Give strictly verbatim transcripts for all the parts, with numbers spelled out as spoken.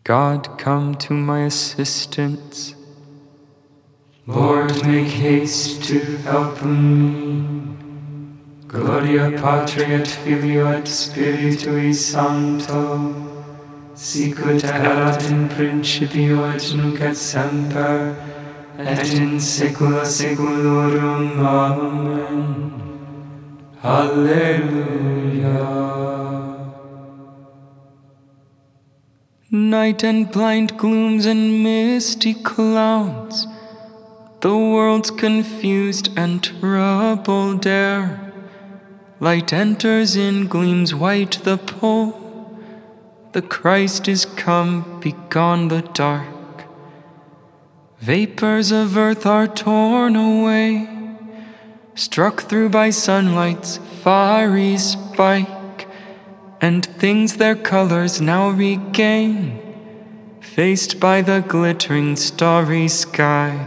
God, come to my assistance. Lord, make haste to help me. Gloria Patri et Filio et Spiritui Sancto, sicut erat in principio et nunc et semper, et in saecula saeculorum. Amen. Alleluia. Night and blind glooms and misty clouds, the world's confused and troubled air. Light enters in, gleams white the pole. The Christ is come, begone the dark. Vapors of earth are torn away, struck through by sunlight's fiery spike, and things their colors now regain, faced by the glittering starry sky.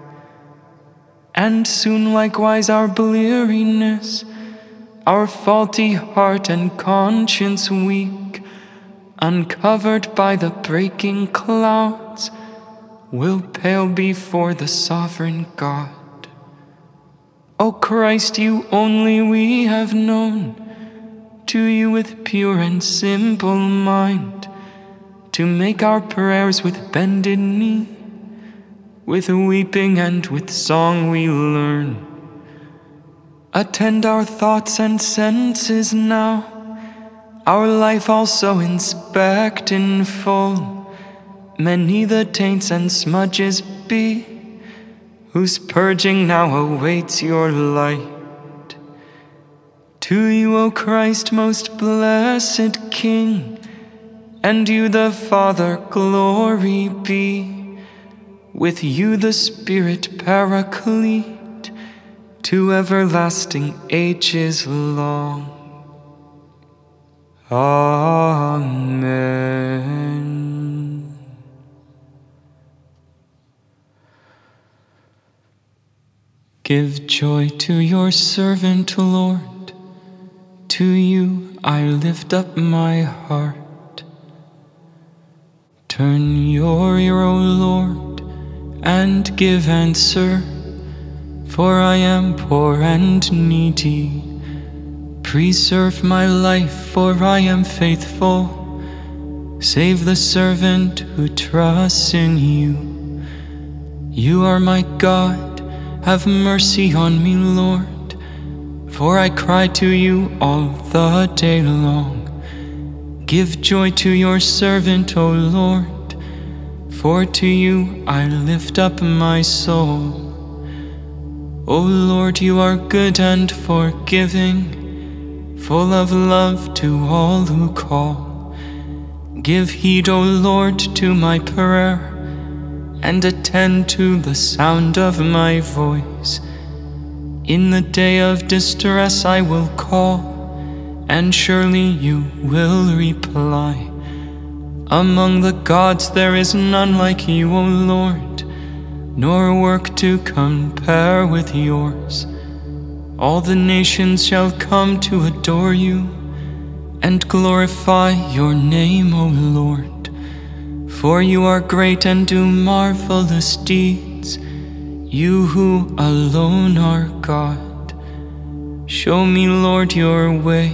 And soon likewise our bleariness, our faulty heart and conscience weak, uncovered by the breaking clouds, will pale before the sovereign God. O Christ, you only we have known, to you with pure and simple mind, to make our prayers with bended knee, with weeping and with song we learn. Attend our thoughts and senses now, our life also inspect in full. Many the taints and smudges be, whose purging now awaits your light. To you, O Christ, most blessed King, and you the Father, glory be. With you the Spirit Paraclete, to everlasting ages long. Amen. Give joy to your servant, Lord. To you I lift up my heart. Turn your ear, O Lord, and give answer, for I am poor and needy. Preserve my life, for I am faithful. Save the servant who trusts in you. You are my God, have mercy on me, Lord, for I cry to you all the day long. Give joy to your servant, O Lord, for to you I lift up my soul. O Lord, you are good and forgiving, full of love to all who call. Give heed, O Lord, to my prayer, and attend to the sound of my voice. In the day of distress I will call, and surely you will reply. Among the gods there is none like you, O Lord, nor work to compare with yours. All the nations shall come to adore you, and glorify your name, O Lord. For you are great and do marvelous deeds, you who alone are God. Show me, Lord, your way,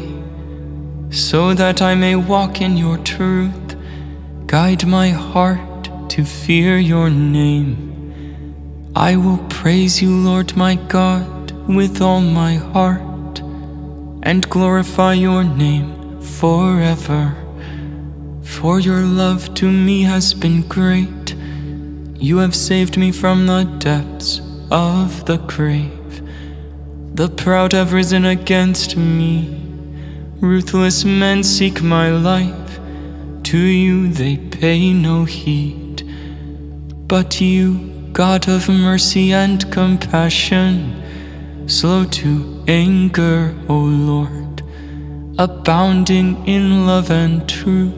so that I may walk in your truth. Guide my heart to fear your name. I will praise you, Lord my God, with all my heart, and glorify your name forever. For your love to me has been great. You have saved me from the depths of the grave. The proud have risen against me. Ruthless men seek my life. To you they pay no heed. But you, God of mercy and compassion, slow to anger, O Lord, abounding in love and truth,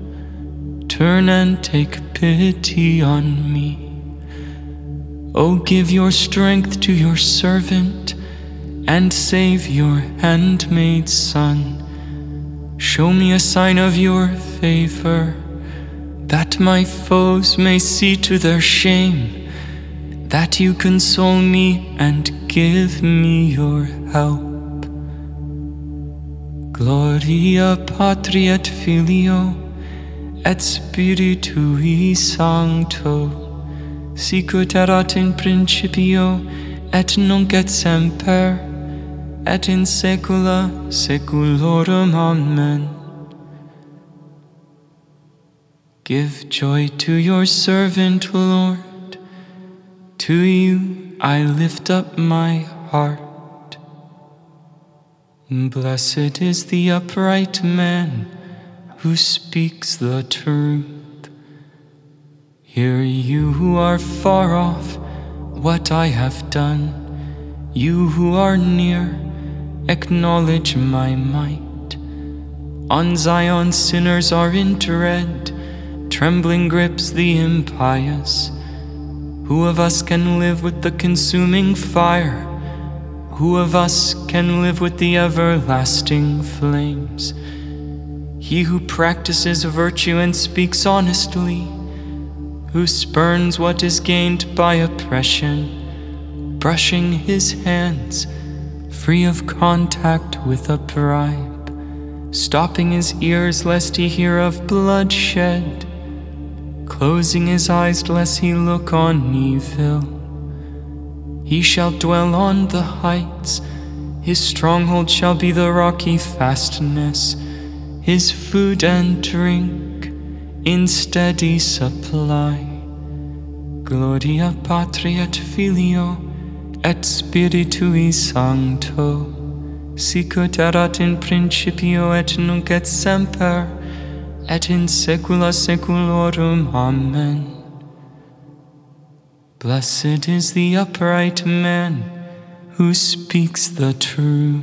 turn and take pity on me. O give your strength to your servant, and save your handmaid's son. Show me a sign of your favor, that my foes may see to their shame, that you console me and give me your help. Gloria Patri et Filio et Spiritui Sancto, sicut erat in principio et nunc et semper et in saecula saeculorum. Amen. Give joy to your servant, Lord. To you I lift up my heart. Blessed is the upright man who speaks the truth. Hear you who are far off what I have done. You who are near, acknowledge my might. On Zion sinners are in dread, trembling grips the impious. Who of us can live with the consuming fire? Who of us can live with the everlasting flames? He who practices virtue and speaks honestly, who spurns what is gained by oppression, brushing his hands, free of contact with a bribe, stopping his ears lest he hear of bloodshed, closing his eyes lest he look on evil. He shall dwell on the heights, his stronghold shall be the rocky fastness, his food and drink in steady supply. Gloria Patri et Filio et Spiritui Sancto, sicut erat in principio et nunc et semper et in saecula saeculorum. Amen. Blessed is the upright man who speaks the truth.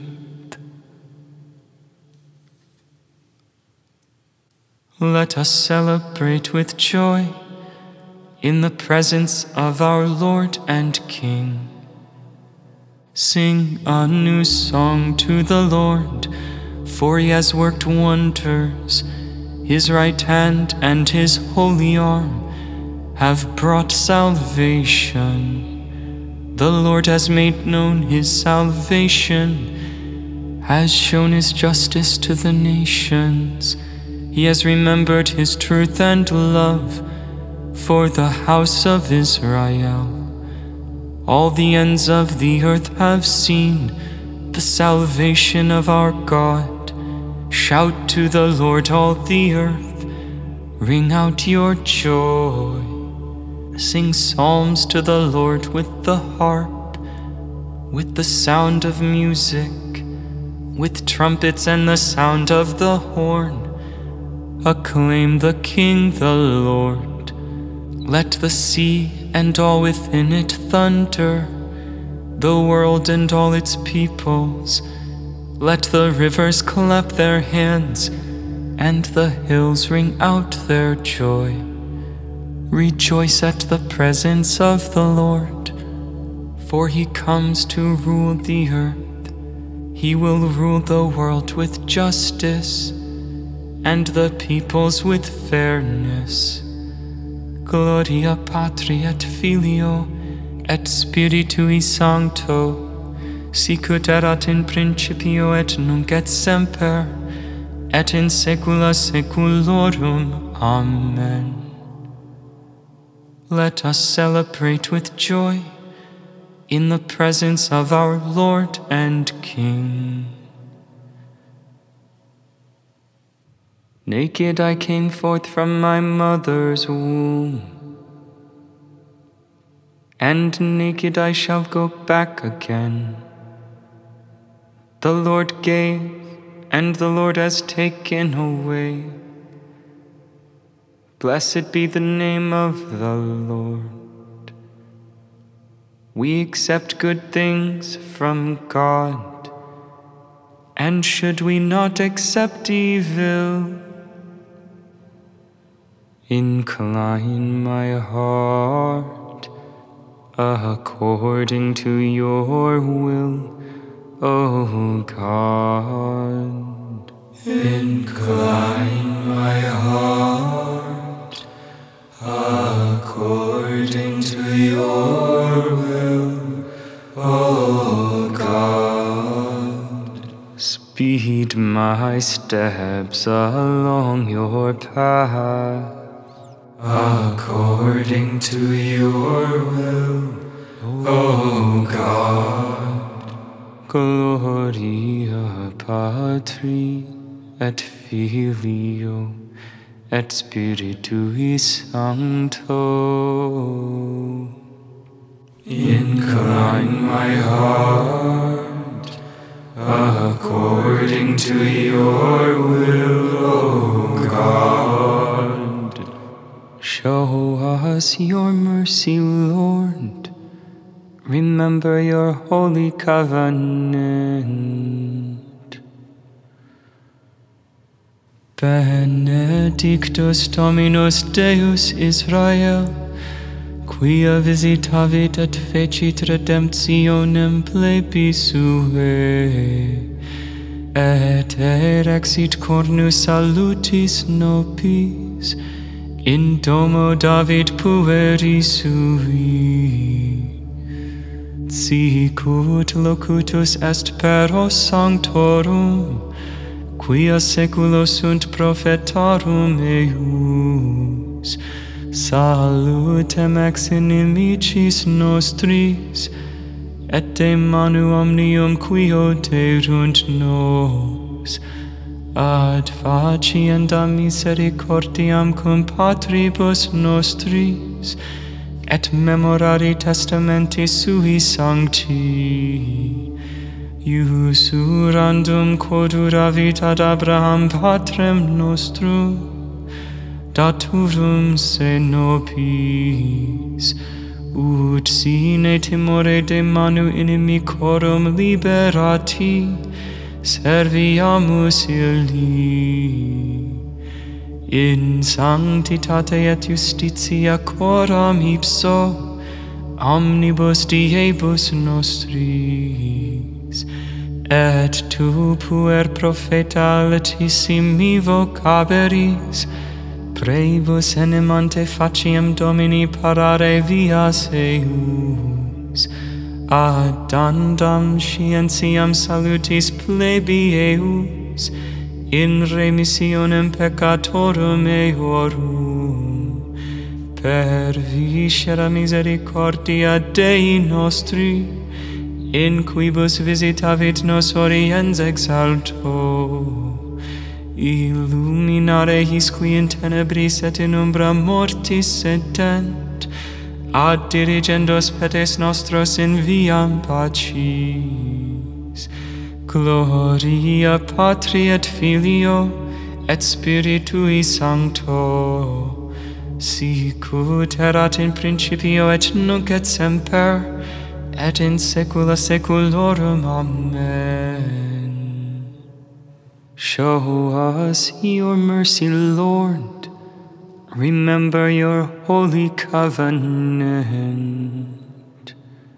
Let us celebrate with joy in the presence of our Lord and King. Sing a new song to the Lord, for he has worked wonders. His right hand and his holy arm have brought salvation. The Lord has made known his salvation, has shown his justice to the nations. He has remembered his truth and love for the house of Israel. All the ends of the earth have seen the salvation of our God. Shout to the Lord, all the earth, ring out your joy. Sing psalms to the Lord with the harp, with the sound of music, with trumpets and the sound of the horn. Acclaim the King, the Lord. Let the sea and all within it thunder, the world and all its peoples. Let the rivers clap their hands, and the hills ring out their joy. Rejoice at the presence of the Lord, for he comes to rule the earth. He will rule the world with justice, and the peoples with fairness. Gloria Patri et Filio et Spiritui Sancto, sicut erat in principio et nunc et semper et in saecula saeculorum. Amen. Let us celebrate with joy in the presence of our Lord and King. Naked I came forth from my mother's womb, and naked I shall go back again. The Lord gave, and the Lord has taken away. Blessed be the name of the Lord. We accept good things from God, and should we not accept evil? Incline my heart according to your will, O God. Incline my heart my steps along your path, according to your will, O God. Gloria Patri et Filio et Spiritui Sancto. Incline my heart according to your will, O God. Show us your mercy, Lord. Remember your holy covenant. Benedictus Dominus Deus Israel, quia visitavit et fecit redemptionem plebi suae, et erexit cornus salutis nobis in domo David pueri sui. Sicut locutus est per sanctorum, quia seculos sunt prophetarum eius. Salutem ex inimicis nostris, et de manu omnium quio derunt nos, ad facienda misericordiam cum patribus nostris, et memorari testamenti sui sancti, usurandum quoduravit ad Abraham patrem nostrum, daturum se nobis, ut sine timore de manu inimicorum liberati, serviamus illi. In sanctitate et justitia coram ipso, omnibus diebus nostris, et tu puer propheta latissimi vocaberis, Prebus enemante faciem Domini parare vias eius, addandam scientiam salutis plebi eius, in remissionem peccatorum eorum, per viscera misericordia Dei nostri, in quibus visitavit nos oriens exalto, illuminare his qui in tenebris et in umbra mortis sedent, ad dirigendos petes nostros in viam pacis. Gloria Patri et Filio et Spiritui Sancto, sicut erat in principio et nunc et semper, et in saecula saeculorum. Amen. Show us your mercy, Lord. Remember your holy covenant.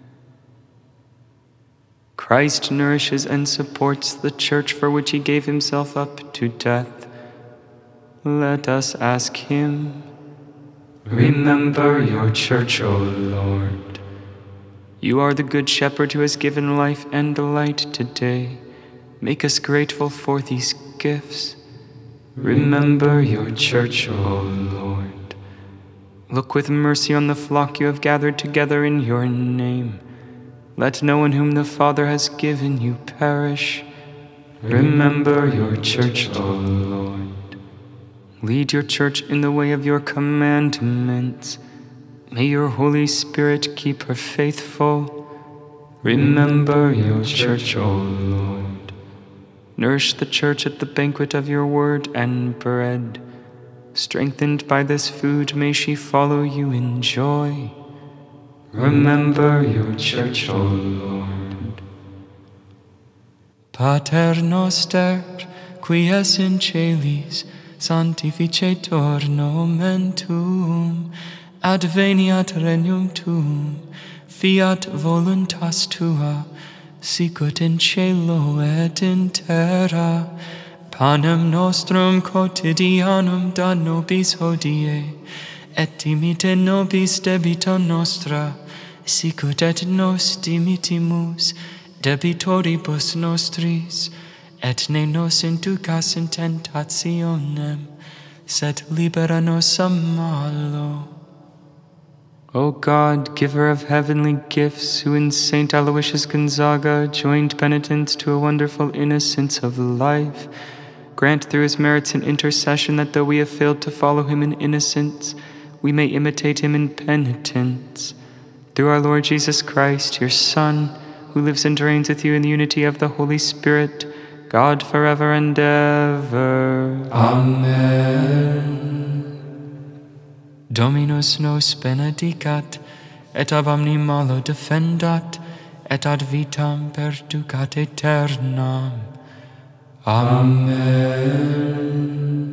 Christ nourishes and supports the church for which he gave himself up to death. Let us ask him. Remember your church, O Lord. You are the good shepherd who has given life and delight today. Make us grateful for these gifts. Remember your church, O Lord. Look with mercy on the flock you have gathered together in your name. Let no one whom the Father has given you perish. Remember your church, O Lord. Lead your church in the way of your commandments. May your Holy Spirit keep her faithful. Remember your church, O Lord. Nourish the church at the banquet of your word and bread. Strengthened by this food, may she follow you in joy. Remember your church, O Lord. Pater noster, qui es in celis, sanctificetur nomen tuum, adveniat regnum tuum, fiat voluntas tua, sicut in cielo et in terra. Panem nostrum quotidianum da nobis hodie, et dimite nobis debita nostra, sicut et nos dimittimus debitoribus nostris, et ne nos inducas in tentationem, sed libera nos a malo. O God, giver of heavenly gifts, who in Saint Aloysius Gonzaga joined penitents to a wonderful innocence of life, grant through his merits and intercession that though we have failed to follow him in innocence, we may imitate him in penitence. Through our Lord Jesus Christ, your Son, who lives and reigns with you in the unity of the Holy Spirit, God forever and ever. Amen. Dominus nos benedicat, et ab omni malo defendat, et ad vitam perducat aeternam. Amen.